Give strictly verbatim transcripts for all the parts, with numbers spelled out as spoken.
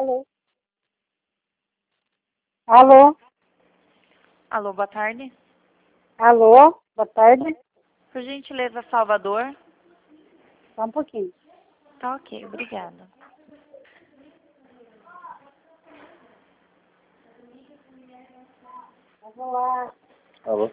Alô? Alô? Alô, boa tarde. Alô? Boa tarde. Por gentileza, Salvador. Só um pouquinho. Tá ok, obrigada. Vamos lá. Alô?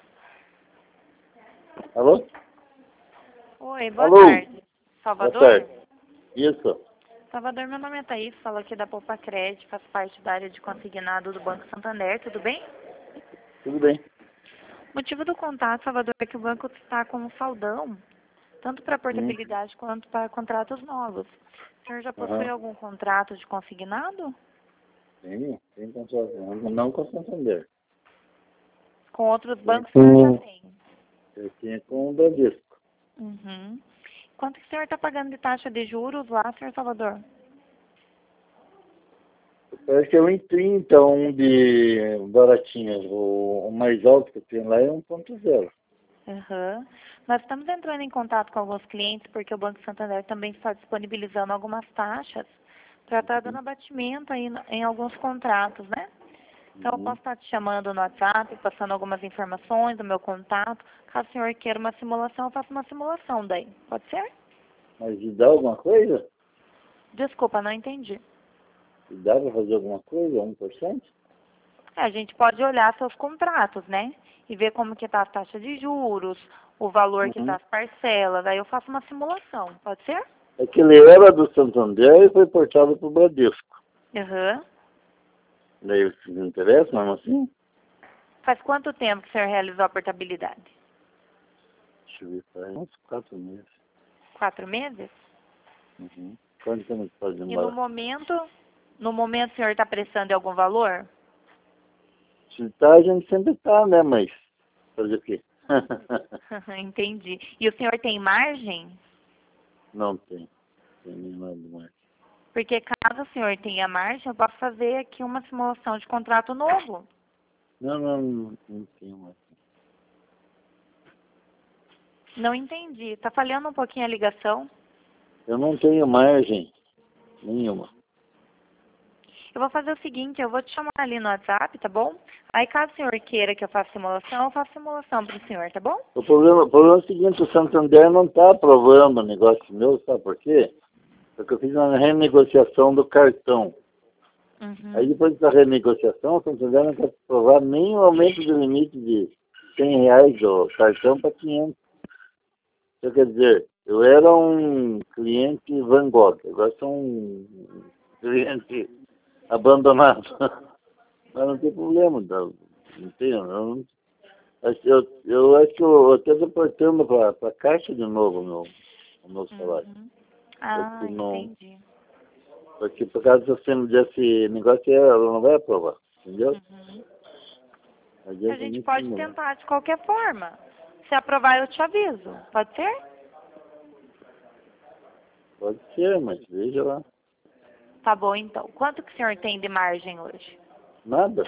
Alô? Oi, boa Alô? tarde. Salvador? Boa tarde. Isso. Salvador, meu nome é Thaís, falo aqui da Poupa Crédito, faço parte da área de consignado do Banco Santander, tudo bem? Tudo bem. O motivo do contato, Salvador, é que o banco está com um saldão, tanto para Hum. portabilidade quanto para contratos novos. O senhor já possui Aham. algum contrato de consignado? Sim, tem contato. Não com o Santander. Com outros Sim. bancos o senhor já tem? Eu tinha com o Bradesco. Uhum. Quanto que o senhor está pagando de taxa de juros lá, senhor Salvador? Parece que é um em trinta, um de baratinhas. O, o mais alto que tem lá é um ponto zero. Uhum. Nós estamos entrando em contato com alguns clientes porque o Banco Santander também está disponibilizando algumas taxas para estar dando abatimento aí no- em alguns contratos, né? Então, eu Uhum. posso estar te chamando no WhatsApp, passando algumas informações do meu contato. Caso o senhor queira uma simulação, eu faço uma simulação daí. Pode ser? Mas e dá alguma coisa? Desculpa, não entendi. E dá para fazer alguma coisa? um por cento? É, a gente pode olhar seus contratos, né? E ver como que está a taxa de juros, o valor que Uhum. está as parcelas. Aí eu faço uma simulação. Pode ser? É que ele era do Santander e foi portado para o Bradesco. Aham. Daí vocês não interessa, mesmo assim? Faz quanto tempo que o senhor realizou a portabilidade? Deixa eu ver, faz uns quatro meses. Quatro meses? Uhum. Quanto tempo pode E no demorar? momento, no momento o senhor está prestando algum valor? Se tá, a gente sempre tá, né? Mas fazer o quê? Entendi. E o senhor tem margem? Não tem. Tem nenhuma mais. Porque caso o senhor tenha margem, eu posso fazer aqui uma simulação de contrato novo. Não, não, não, não tem mais. Não entendi. Está falhando um pouquinho a ligação. Eu não tenho margem nenhuma. Eu vou fazer o seguinte, eu vou te chamar ali no WhatsApp, tá bom? Aí caso o senhor queira que eu faça simulação, eu faço simulação para o senhor, tá bom? O problema, o problema é o seguinte, o Santander não está aprovando o negócio meu, sabe por quê? Porque eu fiz uma renegociação do cartão. Aí Uhum. depois da renegociação, o Santander não quer aprovar nem o aumento do limite de cem reais do cartão para quinhentos. Então, quer dizer, eu era um cliente Van Gogh, agora sou um cliente abandonado. Mas não tem problema, não, não tem, eu, não, eu, eu acho que eu até estou portando para a Caixa de novo o meu, o meu salário. Uhum. Ah, Porque, não, entendi. porque por causa desse, desse negócio, ela não vai aprovar, entendeu? Uhum. Não A adianta gente nem pode simular. tentar de qualquer forma. Se aprovar, eu te aviso. Pode ser? Pode ser, mas veja lá. Tá bom, então. Quanto que o senhor tem de margem hoje? Nada.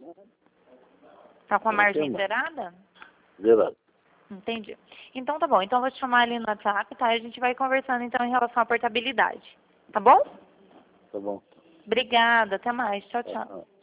Tá com a Eu não margem tenho mais. zerada? Zerado. Entendi. Então tá bom. Então eu vou te chamar ali no WhatsApp, tá? E a gente vai conversando então em relação à portabilidade. Tá bom? Tá bom. Obrigada. Até mais. Tchau, Tá, tchau. tá.